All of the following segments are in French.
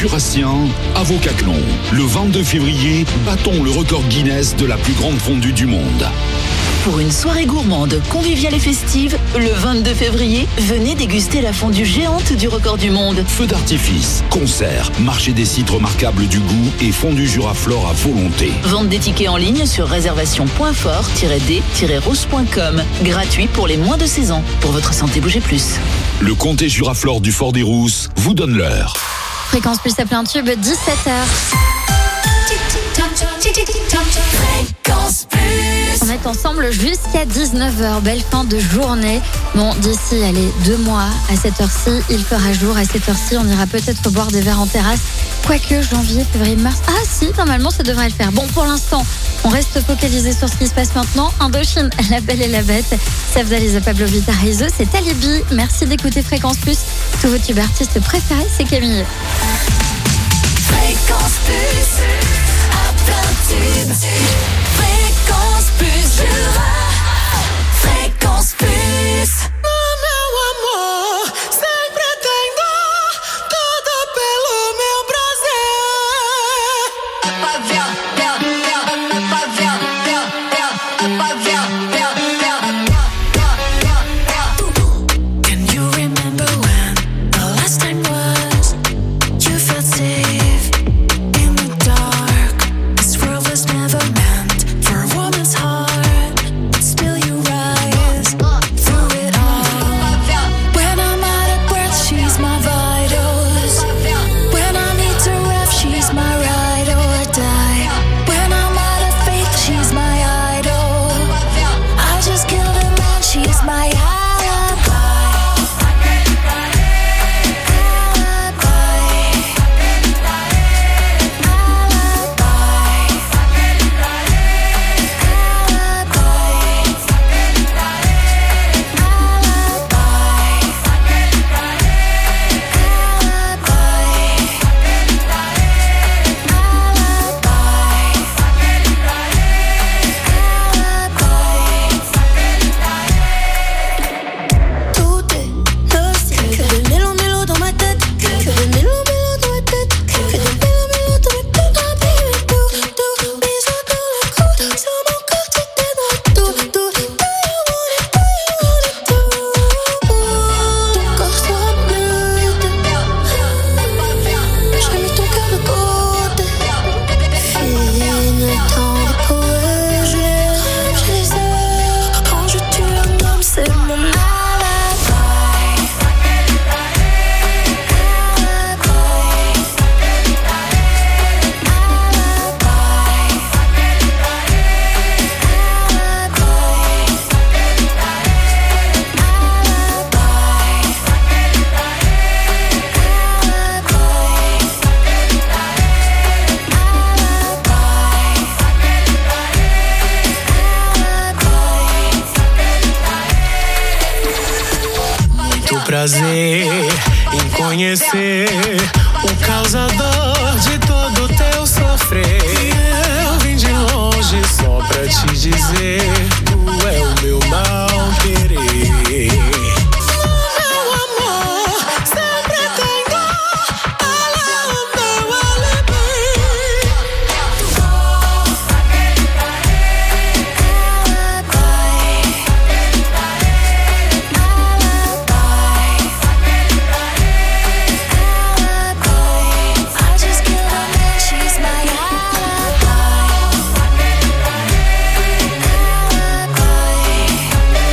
Jurassien à Vaucaclon. Le 22 février, battons le record Guinness de la plus grande fondue du monde. Pour une soirée gourmande, conviviale et festive, le 22 février, venez déguster la fondue géante du record du monde. Feux d'artifice, concerts, marché des sites remarquables du goût et fondue Juraflore à volonté. Vente des tickets en ligne sur réservation.fort-d-rose.com. Gratuit pour les moins de 16 ans. Pour votre santé, bougez plus. Le comté Juraflore du Fort des Rousses vous donne l'heure. Fréquence plus à plein tube, 17h. Fréquence plus. On est ensemble jusqu'à 19h. Belle fin de journée. Bon, d'ici, allez, 2 mois, à cette heure-ci, il fera jour. À cette heure-ci, on ira peut-être boire des verres en terrasse. Quoique, janvier, février, mars. Ah si, normalement, ça devrait le faire. Bon, pour l'instant, on reste focalisé sur ce qui se passe maintenant. Indochine, La Belle et la Bête. Savdaliza Pablo Vitarizo, c'est Alibi. Merci d'écouter Fréquence Plus. Tous vos tubes artistes préférés, c'est Camille. Fréquence Plus. À plein tube. Fréquence Plus Jura. Fréquence Plus. Meu amor, sempre tem dor, tudo pelo meu Can you remember when the last time was you felt safe in the dark? This world was never meant for a woman's heart, but still you rise through it all. When I'm out of breath, she's my vitals. When I need to rest, she's my ride or die. When I'm out of faith, she's my idol. I just killed a man, she's my alibi. Tout est nostalgique. Que des mélos dans ma tête. Que des mélos dans ma tête. Que des mélos dans ma tête. Un bisou dans le cou. Sur mon corps, tu t'es dans tout. Do you want it, Ton corps sera bleu. J'ai mis ton cœur de côté. Fini le temps de courir. J'ai les heures. Quand je tue un homme, c'est mon alibi. Muito prazer em conhecer o causador de todo teu sofrer. Eu vim de longe só pra te dizer, tu é o meu mal querer. Meu amor, sempre tem dor, ela é o meu alibi. I just killed a man, she's my alibi.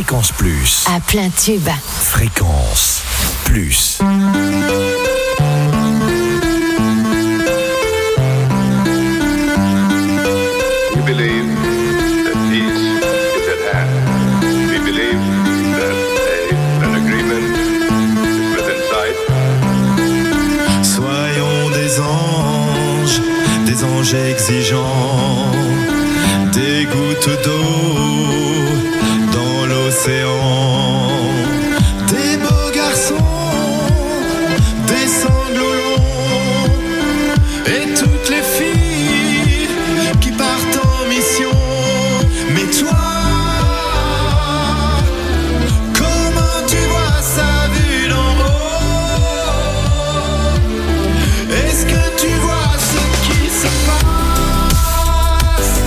Fréquence Plus. À plein tube. Fréquence Plus. We believe that peace is at hand. We believe that an agreement is within sight. Soyons des anges exigeants, des gouttes d'eau dans l'océan, des beaux garçons, des sanglots longs, et toutes les filles qui partent en mission. Mais toi, comment tu vois ça vu d'en haut? Est-ce que tu vois ce qui se passe?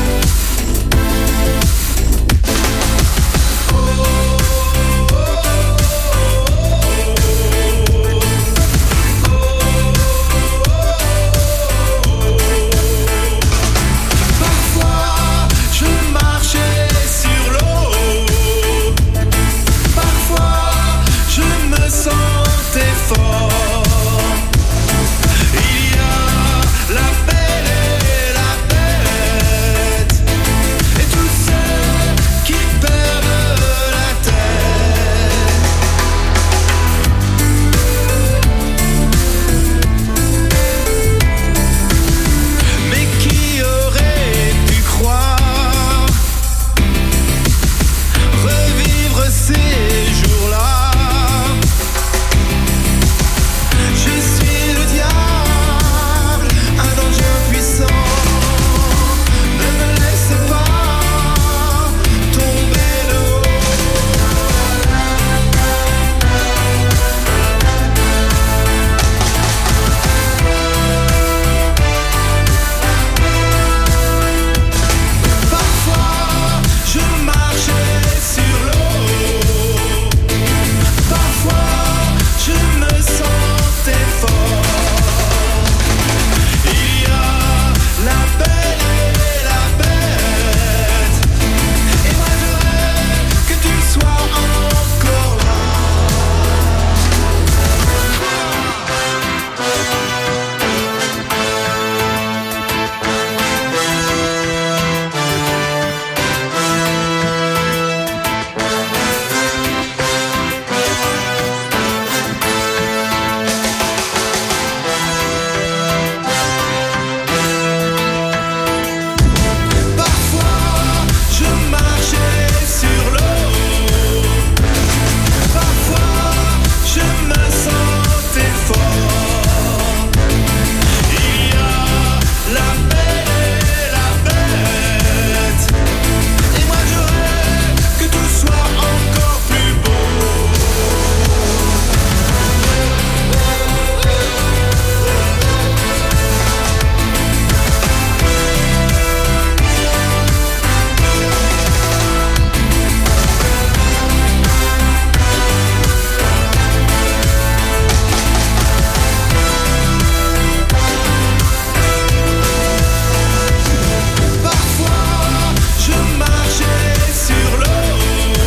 Parfois je marchais sur l'eau, parfois je me sentais fort. Il y a la belle et la bête, et tous ceux qui perdent la tête. Mais qui aurait pu croire revivre ces jours-là? Je suis le diable, un danger impuissant. Ne me laisse pas tomber de haut. Parfois je marchais sur l'eau, parfois je me sentais fort. Il y a la belle et la bête, et moi je rêve que tu sois encore là. Parfois je marchais sur l'eau, parfois je me sentais fort. Il y a la belle et la bête, et moi je rêve que tout soit encore plus beau. Parfois je marchais sur l'eau,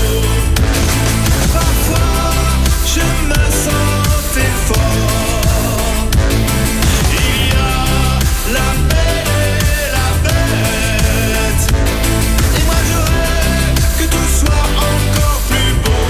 parfois je me sentais fort. Il y a la belle et la bête, et moi je rêve que tout soit encore plus beau.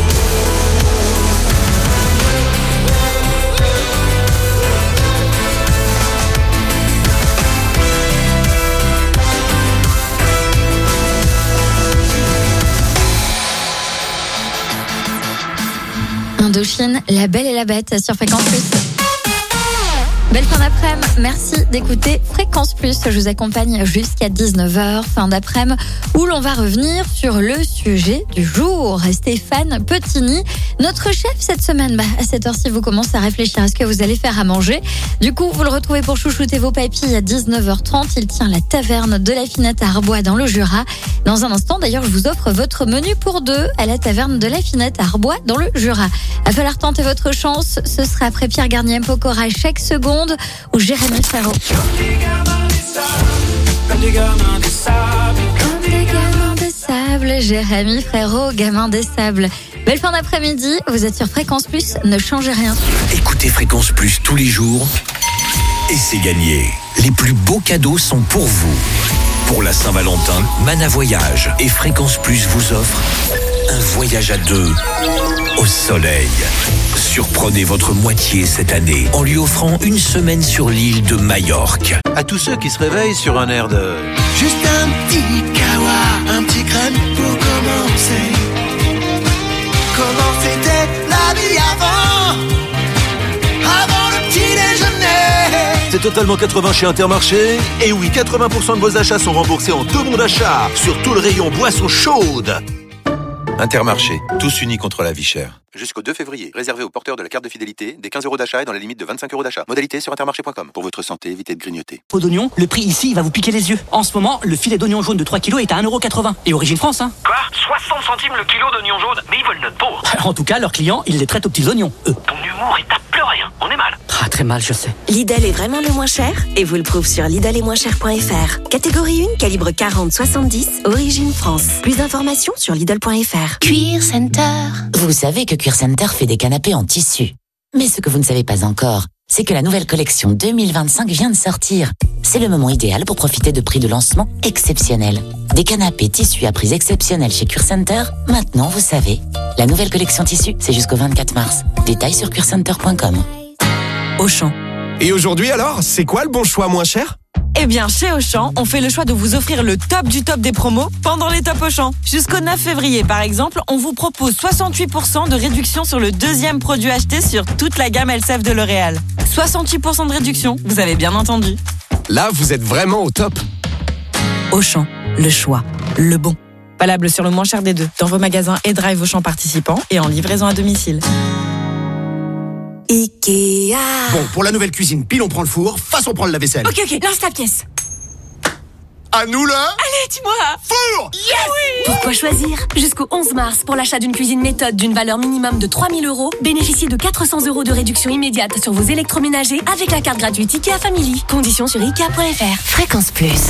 Indochine, La Belle et la Bête sur Fréquence Plus. Belle fin d'après-midi, merci d'écouter Fréquence Plus. Je vous accompagne jusqu'à 19h, fin d'après-midi, où l'on va revenir sur le sujet du jour. Stéphane Petini, notre chef cette semaine. À cette heure-ci, vous commencez à réfléchir à ce que vous allez faire à manger. Du coup, vous le retrouvez pour chouchouter vos papilles à 19h30. Il tient la taverne de la Finette à Arbois dans le Jura. Dans un instant, d'ailleurs, je vous offre votre menu pour deux à la taverne de la Finette à Arbois dans le Jura. Il va falloir tenter votre chance. Ce sera après Pierre Garnier Pokora chaque seconde ou Jérémy Ferro. Comme des gamins de sable. Sables, Jérémy Frérot, gamin des Sables. Belle fin d'après-midi, vous êtes sur Fréquence Plus, ne changez rien. Écoutez Fréquence Plus tous les jours et c'est gagné. Les plus beaux cadeaux sont pour vous. Pour la Saint-Valentin, Mana Voyage et Fréquence Plus vous offrent un voyage à deux au soleil. Surprenez votre moitié cette année en lui offrant une semaine sur l'île de Majorque. À tous ceux qui se réveillent sur un air de... Juste un petit kawa, un petit crème pour commencer. Comment c'était la vie avant le petit déjeuner. C'est totalement 80 chez Intermarché. Et oui, 80% de vos achats sont remboursés en 2 bons d'achat sur tout le rayon boissons chaudes. Intermarché, tous unis contre la vie chère. Jusqu'au 2 février, réservé aux porteurs de la carte de fidélité, des 15 € d'achat et dans la limite de 25 € d'achat. Modalité sur intermarché.com. Pour votre santé, évitez de grignoter. Pot d'oignon, le prix ici, il va vous piquer les yeux. En ce moment, le filet d'oignon jaune de 3 kg est à 1,80 €. Et origine France, hein. Quoi ? 60 centimes le kilo d'oignon jaune ? Mais ils veulent notre peau. En tout cas, leurs clients, ils les traitent aux petits oignons, eux. Ton humour est à pleurer, hein. On est mal. Ah, très mal, je sais. Lidl est vraiment le moins cher et vous le prouve sur Lidl-et-moins-cher.fr. Catégorie 1, calibre 40-70, origine France. Plus d'informations sur Lidl.fr. Cuir Center. Vous savez que Cuir Center fait des canapés en tissu. Mais ce que vous ne savez pas encore, c'est que la nouvelle collection 2025 vient de sortir. C'est le moment idéal pour profiter de prix de lancement exceptionnels. Des canapés tissus à prix exceptionnels chez Cuir Center, maintenant vous savez. La nouvelle collection tissu, c'est jusqu'au 24 mars. Détails sur cuircenter.com. Auchan. Et aujourd'hui alors, c'est quoi le bon choix moins cher ? Eh bien, chez Auchan, on fait le choix de vous offrir le top du top des promos pendant les Top Auchan. Jusqu'au 9 février, par exemple, on vous propose 68% de réduction sur le deuxième produit acheté sur toute la gamme Elseve de L'Oréal. 68% de réduction, vous avez bien entendu. Là, vous êtes vraiment au top. Auchan, le choix, le bon. Valable sur le moins cher des deux, dans vos magasins et drive Auchan participants et en livraison à domicile. Ikea. Bon, pour la nouvelle cuisine, pile on prend le four, face on prend le lave-vaisselle. Ok, lance la pièce. À nous là. Allez, dis-moi. Four. Yes oui. Pourquoi choisir ? Jusqu'au 11 mars, pour l'achat d'une cuisine méthode d'une valeur minimum de 3 000 €, bénéficiez de 400 € de réduction immédiate sur vos électroménagers avec la carte gratuite Ikea Family. Conditions sur Ikea.fr. Fréquence Plus.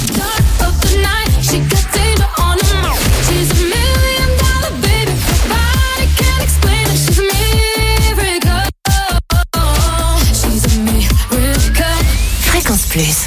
Fréquence Plus.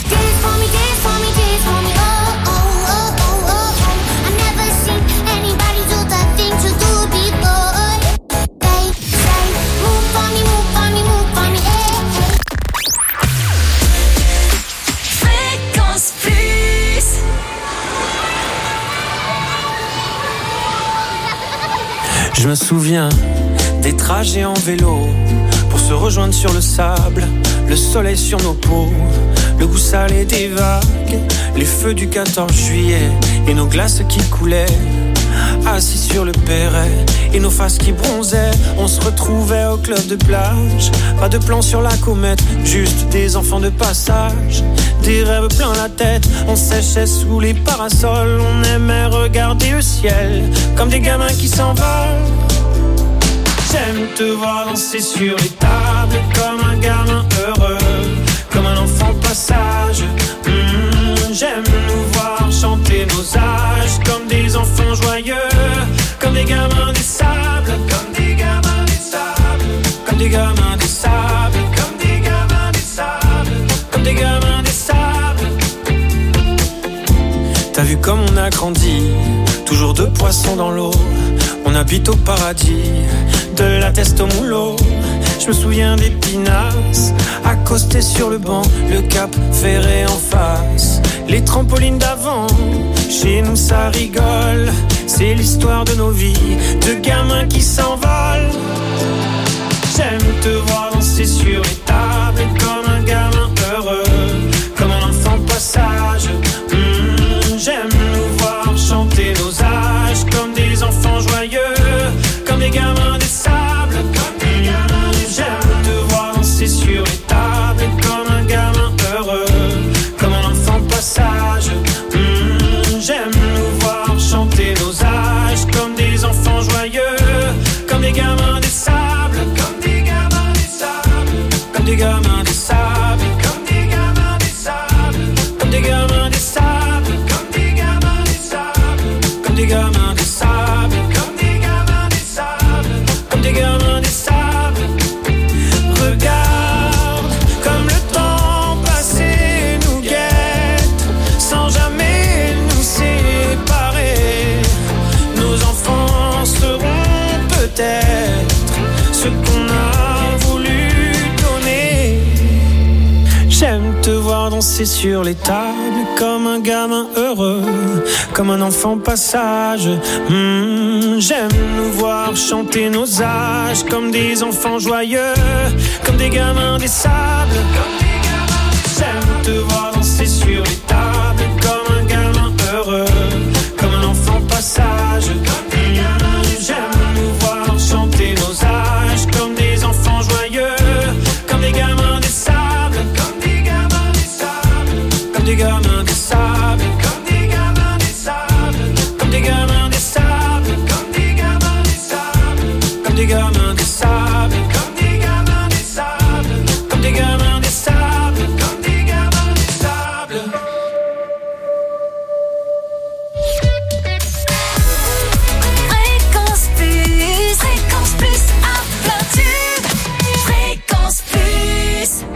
Je me souviens des trajets en vélo pour se rejoindre sur le sable, le soleil sur nos peaux, le goût salé des vagues, les feux du 14 juillet et nos glaces qui coulaient, assis sur le perret et nos faces qui bronzaient. On se retrouvait au club de plage, pas de plan sur la comète, juste des enfants de passage, des rêves plein la tête. On séchait sous les parasols, on aimait regarder le ciel comme des gamins qui s'envolent. J'aime te voir danser sur les tables comme un gamin heureux, comme un enfant de passage. J'aime nous voir chanter nos âges comme des enfants joyeux, comme des gamins des sables, comme des gamins des sables, comme des gamins des sables, comme des gamins des sables, comme des gamins des sables. T'as vu comme on a grandi, toujours deux poissons dans l'eau. On habite au paradis, de la teste au moulot. Je me souviens des pinasses, accostés sur le banc, le cap ferré en face, les trampolines d'avant. Chez nous ça rigole, c'est l'histoire de nos vies, de gamins qui s'envolent. J'aime te voir danser sur les tables comme un gamin heureux, comme un enfant de passage. J'aime nous voir chanter nos âges comme des enfants joyeux, comme des gamins des sables, comme des gamins des sables. J'aime te voir danser sur les tables comme un gamin heureux, comme un enfant de passage. J'aime nous voir chanter nos âges comme des enfants joyeux, comme des gamins des sables, comme des gamins des sables, comme des gamins. J'aime te voir danser sur les tables comme un gamin heureux, comme un enfant passage. J'aime nous voir chanter nos âges comme des enfants joyeux, comme des gamins des sables. J'aime te voir danser sur les tables comme un gamin heureux, comme un enfant passage. J'aime nous voir chanter nos âges comme des enfants joyeux, comme des gamins des sables, comme des gamins des sables, comme des gamins des sables, comme des gamins des sables, comme des gamins des sables, comme des gamins des sables, comme des gamins des sables, comme des gamins des sables, comme des gamins des sables, comme des gamins des sables. Fréquence Plus à plein tube. Fréquence Plus.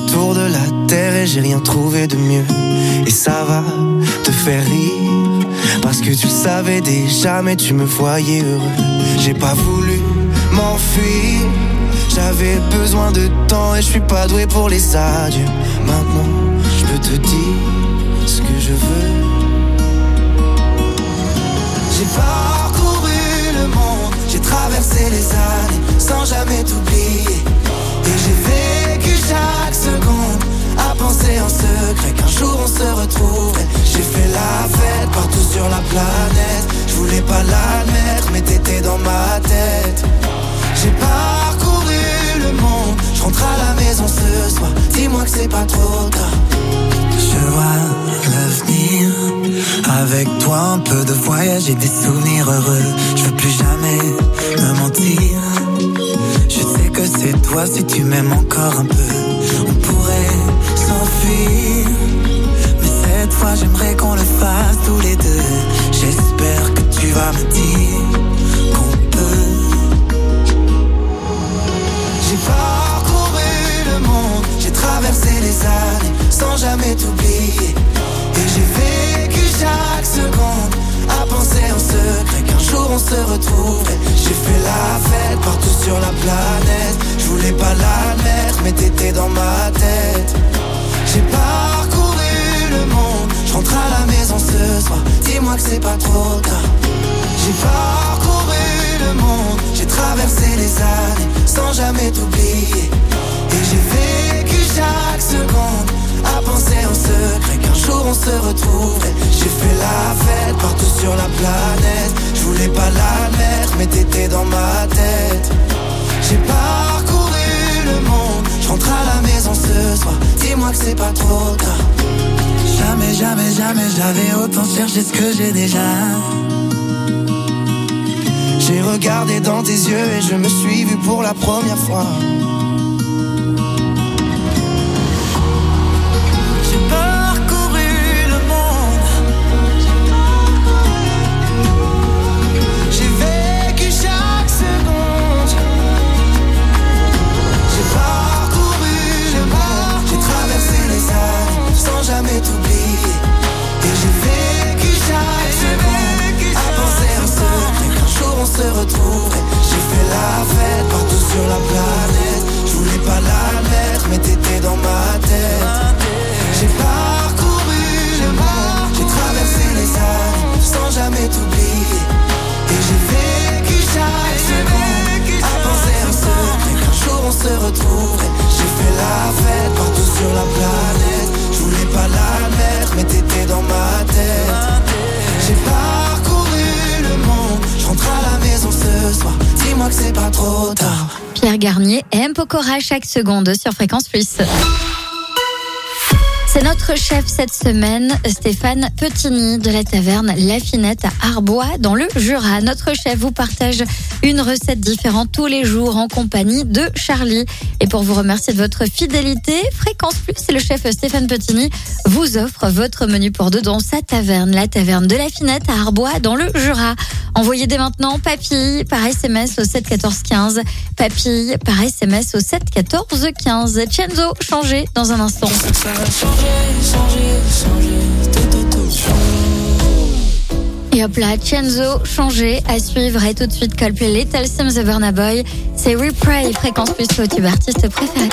tour de la terre et j'ai rien trouvé de mieux. Et ça va te faire rire, parce que tu le savais déjà mais tu me voyais heureux. J'ai pas voulu m'enfuir, j'avais besoin de temps et je suis pas doué pour les adieux. Maintenant je peux te dire ce que je veux. J'ai parcouru le monde, j'ai traversé les années sans jamais t'oublier. Et j'ai vécu chaque seconde à penser en secret qu'un jour on se retrouverait. J'ai fait la fête partout sur la planète, je voulais pas l'admettre mais t'étais dans ma tête. J'ai parcouru le monde, je rentre à la maison ce soir, dis-moi que c'est pas trop tard. Je vois l'avenir, avec toi un peu de voyage et des souvenirs heureux. Je veux plus jamais me mentir, je sais que c'est toi si tu m'aimes encore un peu. On pourrait s'enfuir, mais cette fois j'aimerais qu'on le fasse tous les deux. J'espère que tu vas me dire qu'on peut. J'ai parcouru le monde, j'ai traversé les années sans jamais t'oublier. Et j'ai vécu chaque seconde à penser en secret qu'un jour on se retrouverait. J'ai fait la fête partout sur la planète, je voulais pas l'admettre mais t'étais dans ma tête. J'ai parcouru le monde, je rentre à la maison ce soir, dis-moi que c'est pas trop tard. J'ai parcouru le monde, j'ai traversé les années sans jamais t'oublier. Et j'ai vécu chaque seconde à penser en secret qu'un jour on se retrouverait. J'ai fait la fête partout sur la planète, je voulais pas l'admettre mais t'étais dans ma tête. J'ai parcouru le monde, je rentre à la maison ce soir, dis-moi que c'est pas trop tard. Jamais, jamais, jamais j'avais autant cherché ce que j'ai déjà. J'ai regardé dans tes yeux et je me suis vu pour la première fois. J'ai parcouru le monde, j'ai vécu chaque seconde. J'ai parcouru le monde, j'ai traversé les années sans jamais t'oublier. Et j'ai vécu chaque seconde à penser en secret qu'un jour on se retrouverait. J'ai fait la fête partout sur la planète, je voulais pas l'admettre mais t'étais dans ma tête. J'ai parcouru le monde, j'ai traversé les années sans jamais t'oublier. Et j'ai vécu chaque seconde à penser en secret qu'un jour on se retrouverait. J'ai fait la fête partout sur la planète, je voulais pas l'admettre mais t'étais dans ma tête. J'ai parcouru le monde, je rentre à la maison ce soir, dis-moi que c'est pas trop tard. Pierre Garnier et M. Pokora chaque seconde sur Fréquence Plus. C'est notre chef cette semaine, Stéphane Petini de la taverne La Finette à Arbois dans le Jura. Notre chef vous partage une recette différente tous les jours en compagnie de Charlie. Et pour vous remercier de votre fidélité, Fréquence Plus et le chef Stéphane Petini vous offre votre menu pour deux dans sa taverne, la taverne de La Finette à Arbois dans le Jura. Envoyez dès maintenant papille par SMS au 7 14 15, papille par SMS au 7 14 15. Chenzo, changez dans un instant. Et hop là, Chenzo, changé à suivre et tout de suite Coldplay, Little Sims The Burna Boy. C'est Replay, Fréquence Plus, le tube artiste préféré.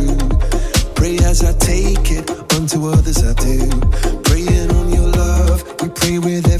Pray as I take it, unto others I do. Praying on your love,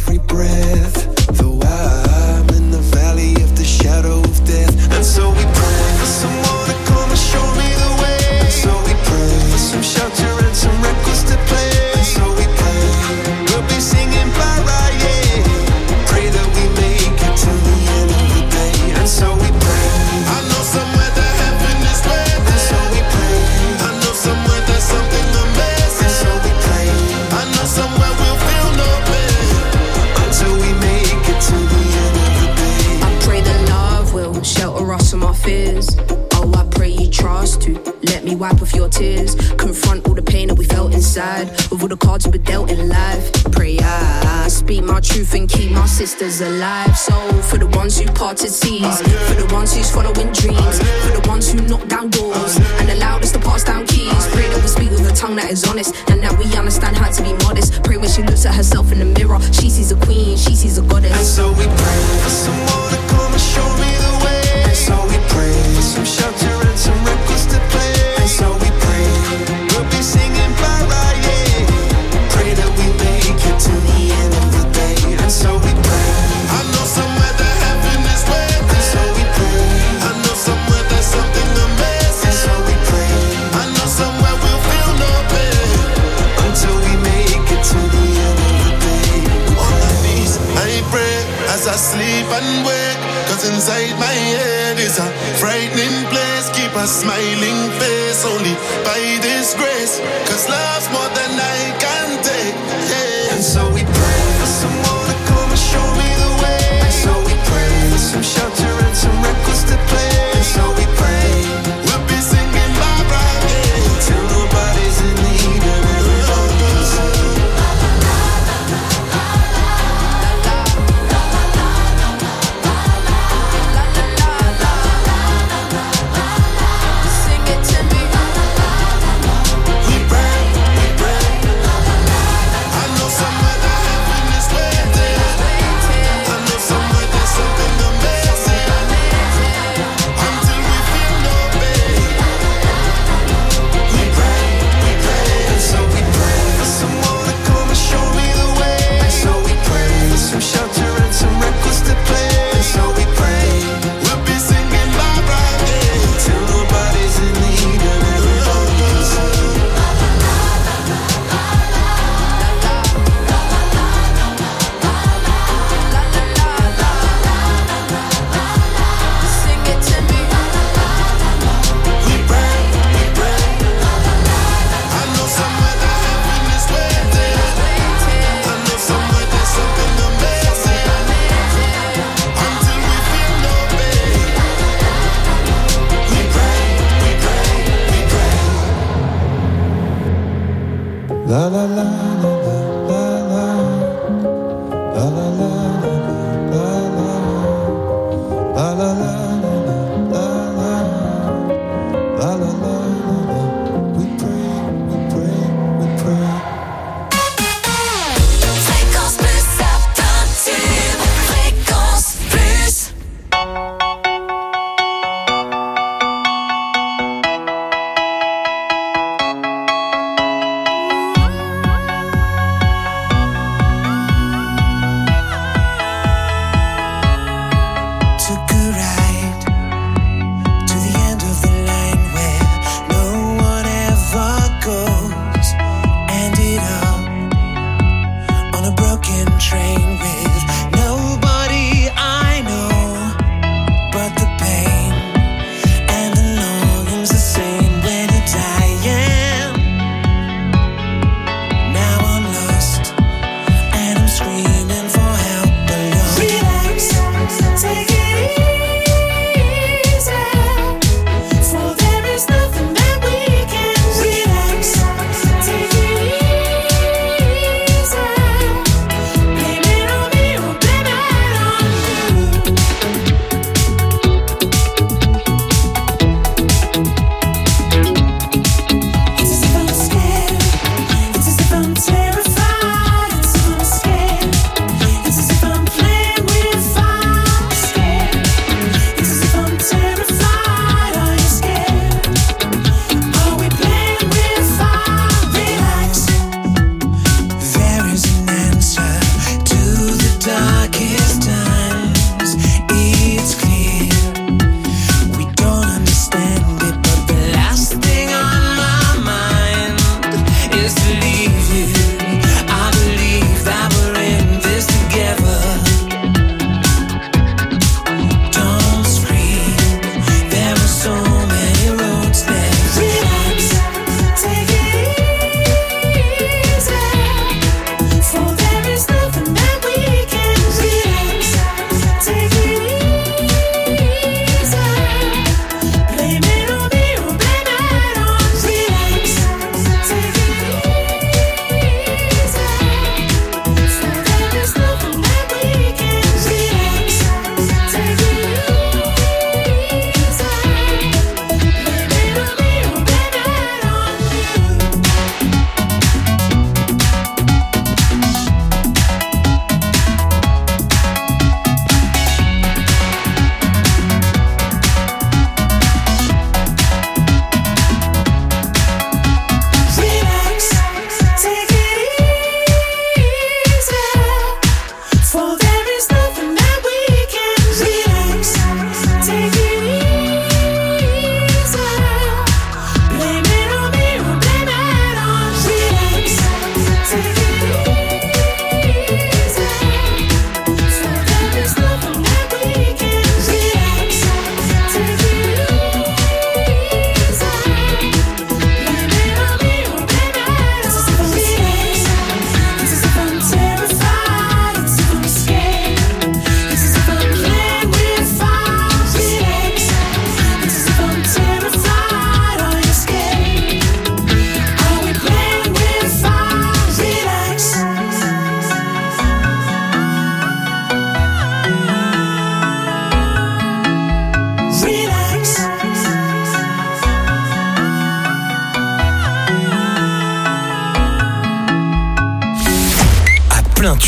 every breath. Though I'm in the valley of the shadow of death. And so we pray for someone to come and show me the way. And so we pray for some shelter and some records to play. And so we pray we'll be singing bye-bye, yeah. Pray that we make it to the end of the day. And so we pray. I know somewhere that heaven is waiting. And so we pray. I know somewhere there's something amazing. And so we pray. I know somewhere we'll feel no pain until we make it to the end of the day. I pray that love will shelter us from our fears. Oh, I pray you trust to let me wipe off your tears. Confront all the pain that we felt inside with all the cards we were dealt in life. Pray I speak my truth and keep my sisters alive. So for the ones who parted seas, for the ones who's following dreams, for the ones who knock down doors and allowed us to pass down keys. Pray that we speak with a tongue that is honest and that we understand how to be modest. Pray when she looks at herself in the mirror, she sees a queen, she sees a goddess. And so we pray for someone to come and show me the way. And so we pray for some shelter and some records to play. And so we pray we'll be singing bye-bye, yeah. Pray that we make it to the end of the day. And so we pray. I know somewhere that heaven is waiting. And so we pray. I know somewhere there's something amazing. And so we pray. I know somewhere we'll feel no pain until we make it to the end of the day. On my knees I pray as I sleep and wake, 'cause inside my head is a frightening place. Keep a smiling face only by this grace, 'cause love's more than I can take, yeah. And so we pray for someone to come and show me the way. And so we pray for some shelter and some records to play. And so we pray we'll be singing bye-bye, yeah, till nobody's in need and everybody's sing. Sing it to me. We pray, we pray. I know somewhere that heaven is waiting. I know somewhere there's something amazing until we feel no pain. We pray, and so we pray for someone to come and show me the way. And so we pray for some shelter and some records to play. And so we pray we'll be singing bye-bye, yeah, till nobody's in need and everybody's sing. Sing it to me. We pray, we pray. I know somewhere that heaven is waiting. I know somewhere there's something amazing until we feel no pain. We pray, we pray, we pray. La la la la la la la la la la la la la la. We pray, we pray, we pray. Fréquence plus, ça tube. Fréquence plus.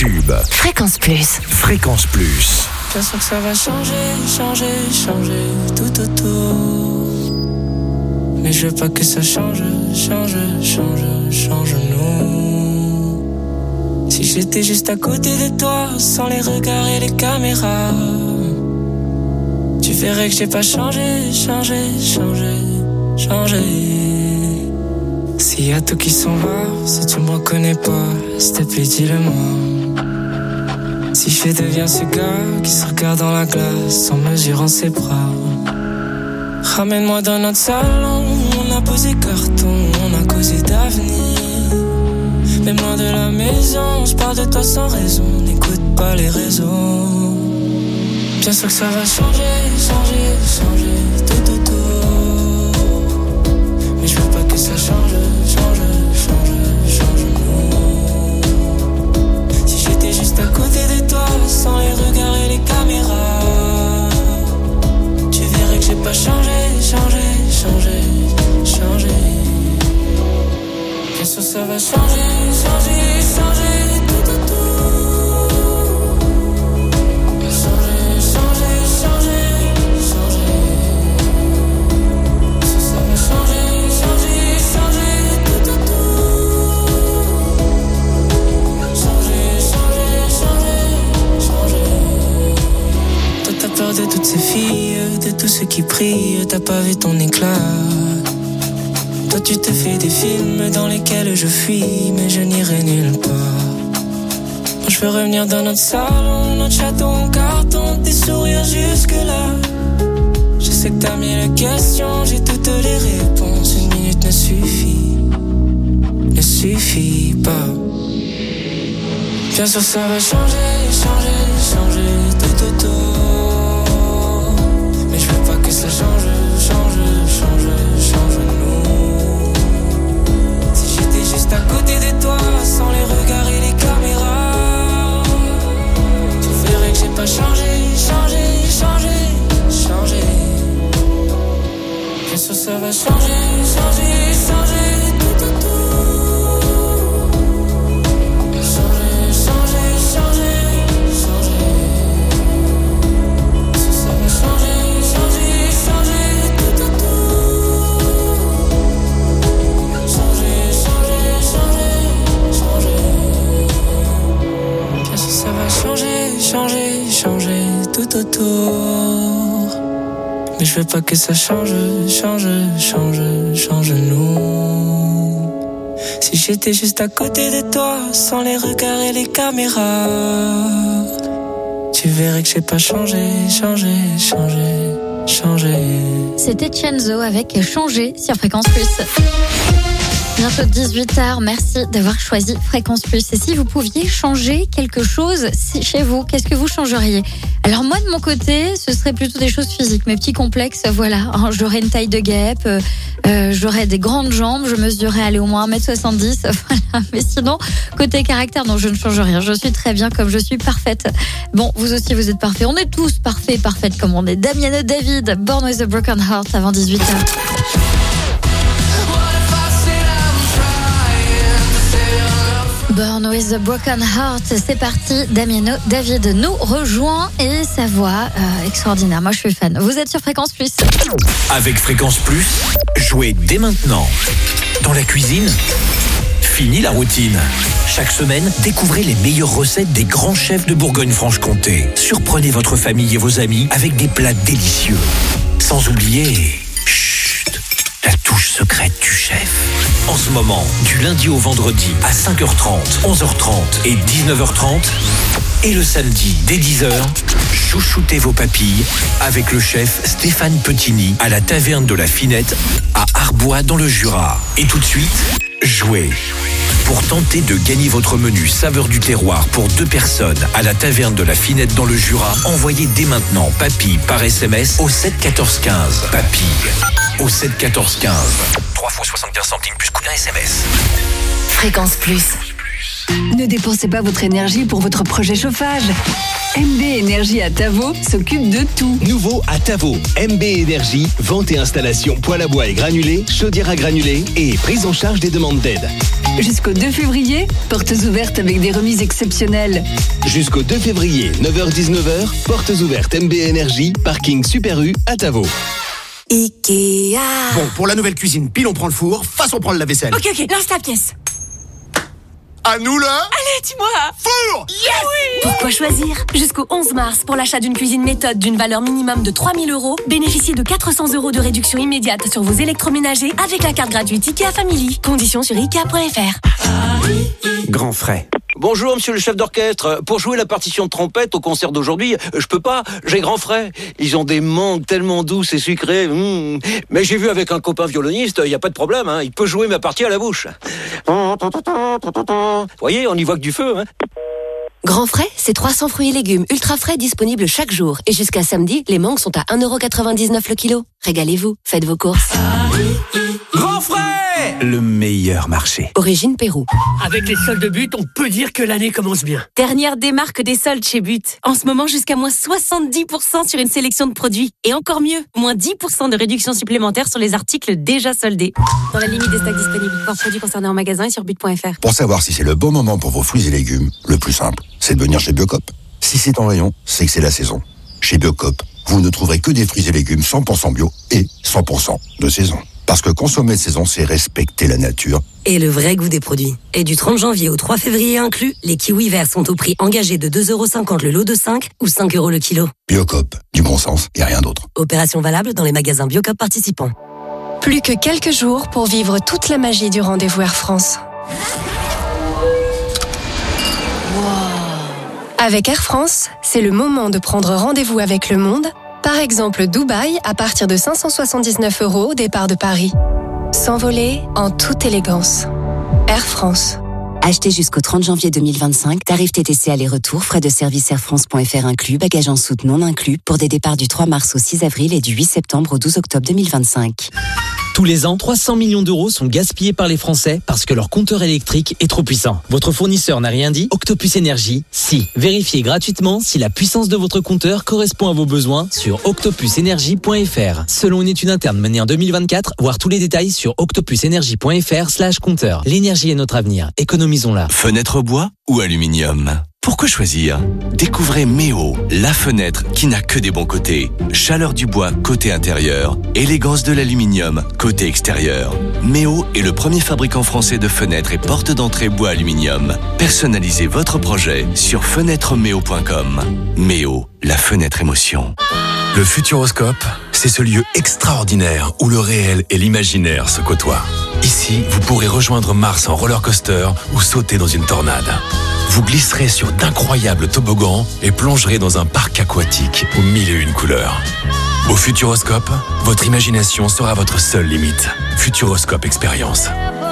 tubes. Fréquence Plus. Fréquence Plus. Bien sûr que ça va changer tout autour. Mais je veux pas que ça change nous. Si j'étais juste à côté de toi, sans les regards et les caméras, tu verrais que j'ai pas changé. S'il y a tout qui s'en va, si tu me reconnais pas, s'il te plaît dis-le-moi. Si je deviens ce gars qui se regarde dans la glace en mesurant ses bras, ramène-moi dans notre salon, on a posé carton, on a causé d'avenir. Même loin de la maison, je parle de toi sans raison, n'écoute pas les réseaux. Bien sûr que ça va changer tout autour. Mais je veux pas que ça change nous. Si j'étais juste à côté de toi, sans les regards et les caméras, tu verrais que j'ai pas changé. Bien sûr ça va changer tout autour. Changer. Bien sûr ça va changer tout autour. Changer. Toi t'as peur de toutes ces filles, de tous ceux qui prient, t'as pas vu ton éclat. Toi tu te fais des films dans lesquels je fuis, mais je n'irai nulle part. Moi je veux revenir dans notre salon, notre château en carton, tes sourires jusque-là. Je sais que t'as mille questions, j'ai toutes les réponses. Une minute ne suffit pas. Bien sûr ça va changer tout autour. Mais je veux pas que ça change nous. Si j'étais juste à côté de toi, sans les regards et les caméras, tu verrais que j'ai pas changé. Bien sûr ça va changer tout autour. Changer. Ça va changer tout autour. Bien sûr ça va changer tout autour. Mais je veux pas que ça change nous. Si j'étais juste à côté de toi, sans les regards et les caméras, tu verrais que j'ai pas changé. C'était Chenzo avec Changer sur Fréquence Plus. Bientôt 18h, merci d'avoir choisi Fréquence Plus. Et si vous pouviez changer quelque chose chez vous, qu'est-ce que vous changeriez ? Alors moi de mon côté, ce serait plutôt des choses physiques, mes petits complexes, voilà. J'aurais une taille de guêpe, j'aurais des grandes jambes, je mesurerais aller au moins 1m70, voilà. Mais sinon, côté caractère, non, je ne change rien. Je suis très bien comme je suis, parfaite. Bon, vous aussi vous êtes parfaits, on est tous parfaits comme on est. Damiano David, Born with a Broken Heart avant 18h. Born with a Broken Heart, c'est parti. Damiano David nous rejoint et sa voix extraordinaire. Moi, je suis fan. Vous êtes sur Fréquence Plus. Avec Fréquence Plus, jouez dès maintenant. Dans la cuisine, fini la routine. Chaque semaine, découvrez les meilleures recettes des grands chefs de Bourgogne-Franche-Comté. Surprenez votre famille et vos amis avec des plats délicieux. Sans oublier... la touche secrète du chef. En ce moment, du lundi au vendredi à 5h30, 11h30 et 19h30. Et le samedi, dès 10h, chouchoutez vos papilles avec le chef Stéphane Petini à la Taverne de la Finette à Arbois dans le Jura. Et tout de suite, jouez. Pour tenter de gagner votre menu saveur du terroir pour 2 personnes à la Taverne de la Finette dans le Jura, envoyez dès maintenant papilles par SMS au 7 14 15. Papilles au 7 14 15. 3 fois 75 centimes plus coût d'un SMS. Fréquence Plus. Ne dépensez pas votre énergie pour votre projet chauffage. MB Énergie à Tavo s'occupe de tout. Nouveau à Tavo, MB Énergie, vente et installation poêle à bois et granulés, chaudière à granulés et prise en charge des demandes d'aide. Jusqu'au 2 février, portes ouvertes avec des remises exceptionnelles. Jusqu'au 2 février, 9h-19h, portes ouvertes MB Énergie, parking Super U à Tavo. Ikea. Bon, pour la nouvelle cuisine, pile on prend le four, face on prend le lave-vaisselle. Ok, lance la pièce. À nous là. Allez, dis-moi. Four. Yes. Oui. Pourquoi choisir? Jusqu'au 11 mars, pour l'achat d'une cuisine méthode d'une valeur minimum de 3 000 €, bénéficiez de 400 € de réduction immédiate sur vos électroménagers avec la carte gratuite IKEA Family. Conditions sur Ikea.fr. Grand frais. Bonjour, monsieur le chef d'orchestre. Pour jouer la partition de trompette au concert d'aujourd'hui, je peux pas, j'ai grand frais. Ils ont des mangues tellement douces et sucrées. Mais j'ai vu avec un copain violoniste, il n'y a pas de problème, hein. Il peut jouer ma partie à la bouche. Vous voyez, on y voit que du feu, hein. Grand frais, c'est 300 fruits et légumes ultra frais disponibles chaque jour. Et jusqu'à samedi, les mangues sont à 1,99 € le kilo. Régalez-vous, faites vos courses. Grand frais, le meilleur marché. Origine Pérou. Avec les soldes But, on peut dire que l'année commence bien. Dernière démarque des soldes chez But. En ce moment, jusqu'à moins 70% sur une sélection de produits. Et encore mieux, moins 10% de réduction supplémentaire sur les articles déjà soldés. Dans la limite des stocks disponibles. Voir produits concernés en magasin et sur but.fr. Pour savoir si c'est le bon moment pour vos fruits et légumes, le plus simple, c'est de venir chez Biocop. Si c'est en rayon, c'est que c'est la saison. Chez Biocop, vous ne trouverez que des fruits et légumes 100% bio et 100% de saison. Parce que consommer de saison, c'est respecter la nature. Et le vrai goût des produits. Et du 30 janvier au 3 février inclus, les kiwis verts sont au prix engagé de 2,50 € le lot de 5 ou 5 € le kilo. Biocop, du bon sens et rien d'autre. Opération valable dans les magasins Biocop participants. Plus que quelques jours pour vivre toute la magie du rendez-vous Air France. Avec Air France, c'est le moment de prendre rendez-vous avec le monde. Par exemple, Dubaï à partir de 579 € au départ de Paris. S'envoler en toute élégance. Air France. Achetez jusqu'au 30 janvier 2025, tarif TTC aller-retour, frais de service airfrance.fr inclus, bagages en soute non inclus, pour des départs du 3 mars au 6 avril et du 8 septembre au 12 octobre 2025. Tous les ans, 300 millions d'euros sont gaspillés par les Français parce que leur compteur électrique est trop puissant. Votre fournisseur n'a rien dit? Octopus Énergie, si. Vérifiez gratuitement si la puissance de votre compteur correspond à vos besoins sur octopusenergie.fr. Selon une étude interne menée en 2024, voir tous les détails sur octopusenergie.fr/compteur. L'énergie est notre avenir. Économisons-la. Fenêtre bois ou aluminium? Pourquoi choisir? Découvrez Méo, la fenêtre qui n'a que des bons côtés. Chaleur du bois côté intérieur, élégance de l'aluminium côté extérieur. Méo est le premier fabricant français de fenêtres et portes d'entrée bois aluminium. Personnalisez votre projet sur fenêtremeo.com. Méo, la fenêtre émotion. Le Futuroscope, c'est ce lieu extraordinaire où le réel et l'imaginaire se côtoient. Ici, vous pourrez rejoindre Mars en roller coaster ou sauter dans une tornade. Vous glisserez sur d'incroyables toboggans et plongerez dans un parc aquatique aux 1001 couleurs. Au Futuroscope, votre imagination sera votre seule limite. Futuroscope Expérience.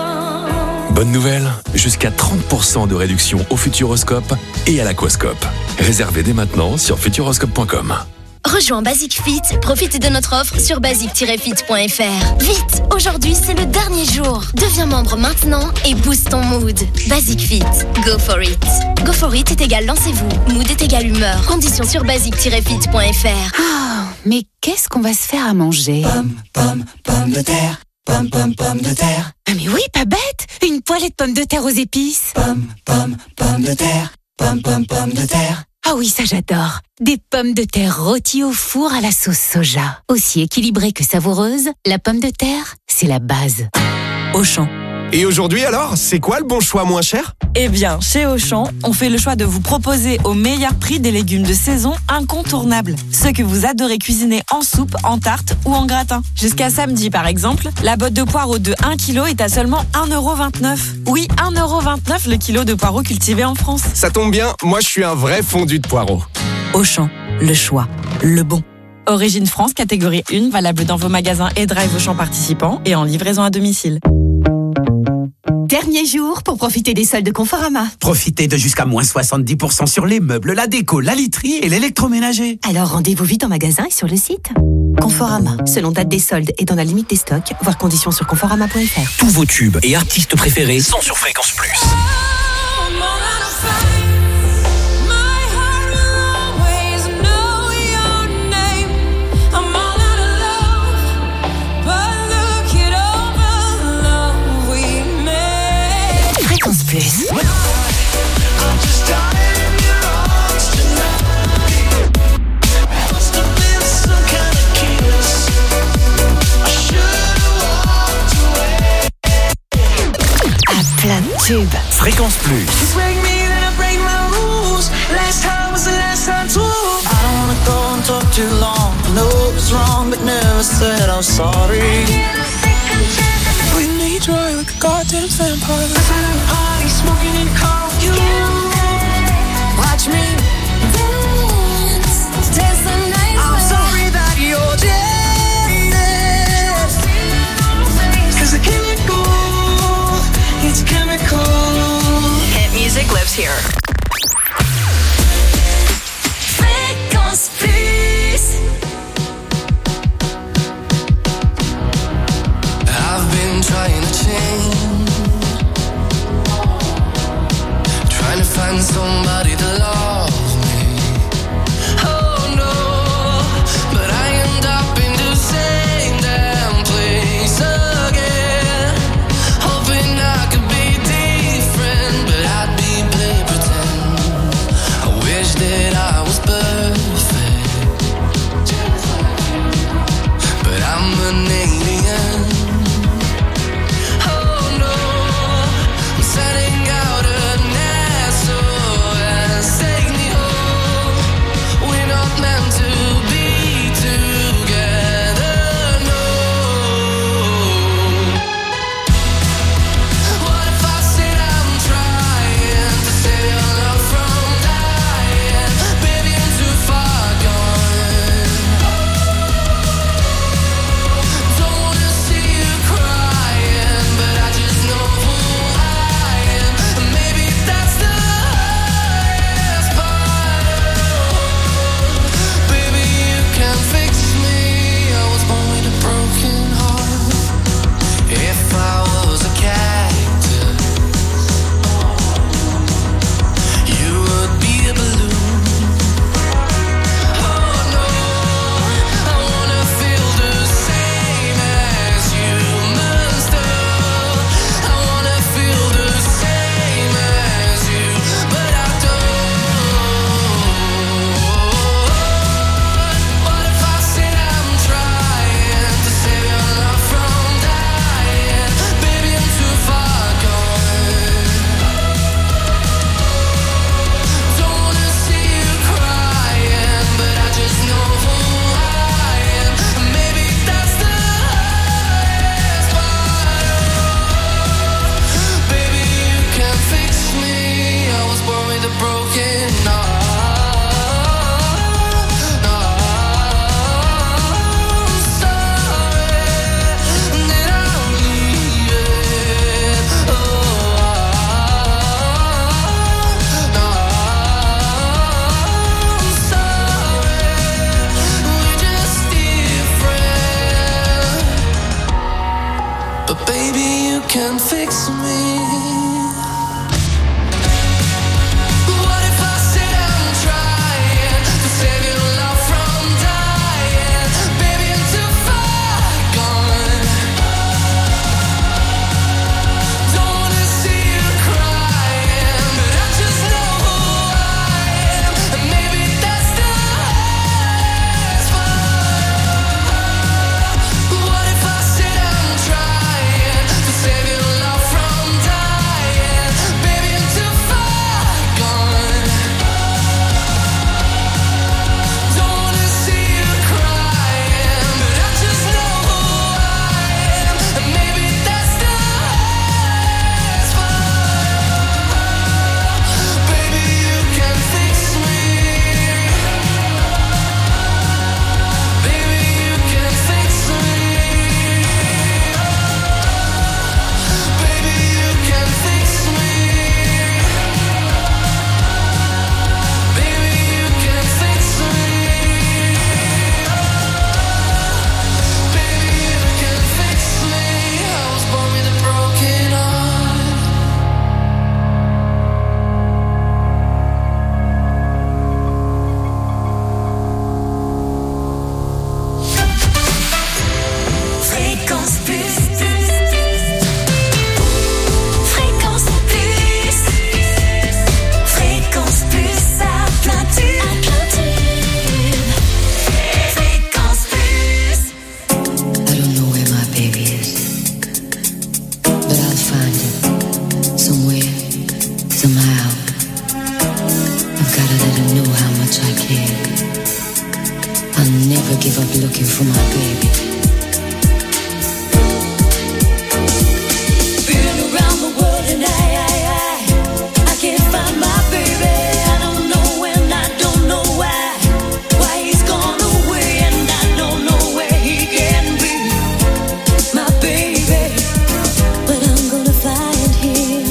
Bonne nouvelle, jusqu'à 30% de réduction au Futuroscope et à l'Aquascope. Réservez dès maintenant sur futuroscope.com. Rejoins Basic Fit, profite de notre offre sur basic-fit.fr. Vite, aujourd'hui c'est le dernier jour. Deviens membre maintenant et booste ton mood. Basic Fit, go for it. Go for it est égal lancez-vous, mood est égal humeur. Conditions sur basic-fit.fr. Oh, mais qu'est-ce qu'on va se faire à manger? Pommes de terre, pommes de terre. Ah mais oui, pas bête. Une poêlée de pommes de terre aux épices. Pommes de terre, pommes de terre. Ah oui, ça j'adore. Des pommes de terre rôties au four à la sauce soja. Aussi équilibrée que savoureuse, la pomme de terre, c'est la base. Auchan. Et aujourd'hui alors, c'est quoi le bon choix moins cher? Eh bien, chez Auchan, on fait le choix de vous proposer au meilleur prix des légumes de saison incontournables. Ceux que vous adorez cuisiner en soupe, en tarte ou en gratin. Jusqu'à samedi, par exemple, la botte de poireaux de 1 kg est à seulement 1,29 €. Oui, 1,29 € le kilo de poireaux cultivés en France. Ça tombe bien, moi je suis un vrai fondu de poireaux. Auchan, le choix, le bon. Origine France, catégorie 1, valable dans vos magasins et drive Auchan participants et en livraison à domicile. Dernier jour pour profiter des soldes Conforama. Profitez de jusqu'à moins 70% sur les meubles, la déco, la literie et l'électroménager. Alors rendez-vous vite en magasin et sur le site. Conforama, selon date des soldes et dans la limite des stocks, voir conditions sur conforama.fr. Tous vos tubes et artistes préférés sont sur Fréquence Plus. tube. Fréquence Plus. Just break me, then I break my rules. Last time was the last time too. I don't wanna go and talk too long. I know it was wrong, but never said I'm sorry. We need joy like a goddamn vampire. Let's at a party, smoking in the car with you. Watch me dance the night. I'm sorry that you're jaded. 'Cause the chemical, it's chemical. Hit music lives here. Fréquence Plus. I've been trying to change, trying to find somebody to love me. Oh no, but I end up in the same damn place again. Hoping I could be different, but I'd be play pretend. I wish that I was perfect, but I'm an alien. Oh no, I'm setting out an SOS. Take me home. We're not meant to be together, no. What if I said I'm trying to save your love from dying? Baby, I'm too far give up looking for my baby. Been around the world and I can't find my baby. I don't know and I don't know why he's gone away, and I don't know where he can be, my baby. But I'm gonna find him.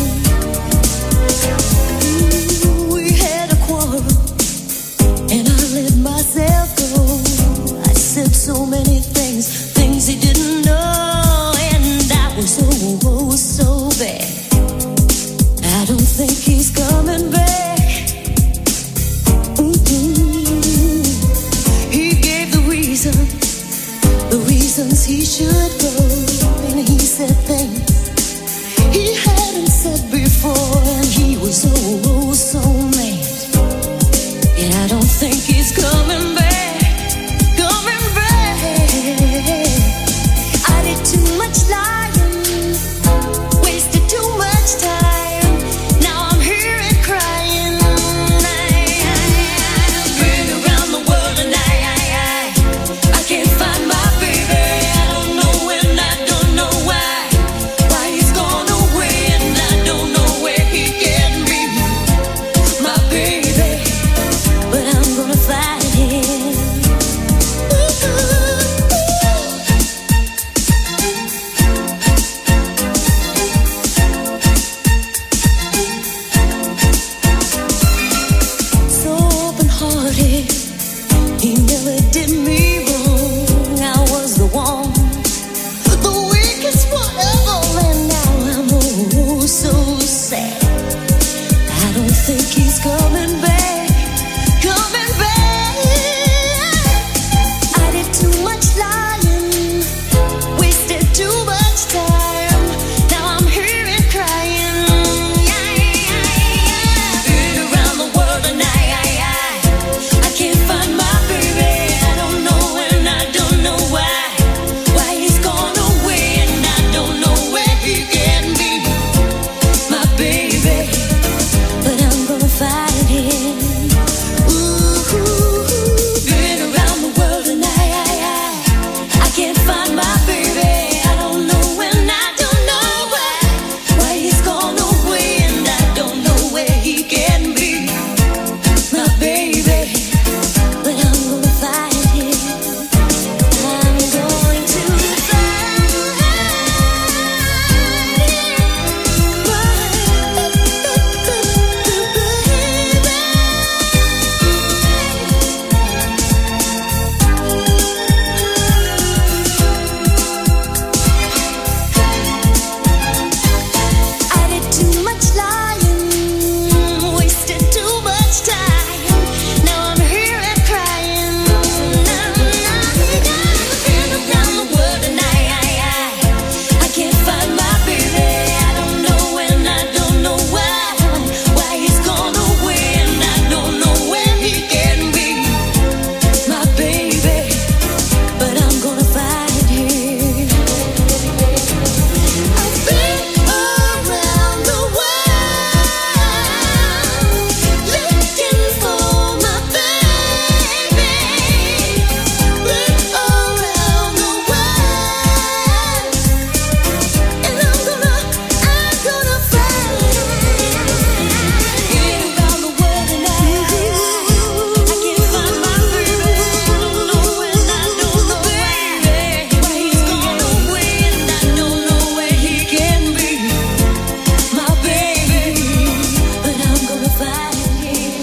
We had a quarrel and I let myself go. I said so many things he didn't know, and I was so bad. I don't think he's coming back. He gave the reasons he should go, and he said things he hadn't said before, and he was so mad. And I don't think he's coming back. I did too much lying, wasted too much time. Now I'm here and crying. I've been around the world and I can't find my baby. I don't know and I don't know why he's gone away, and I don't know where he can be, my baby. But I'm gonna find him. So open-hearted,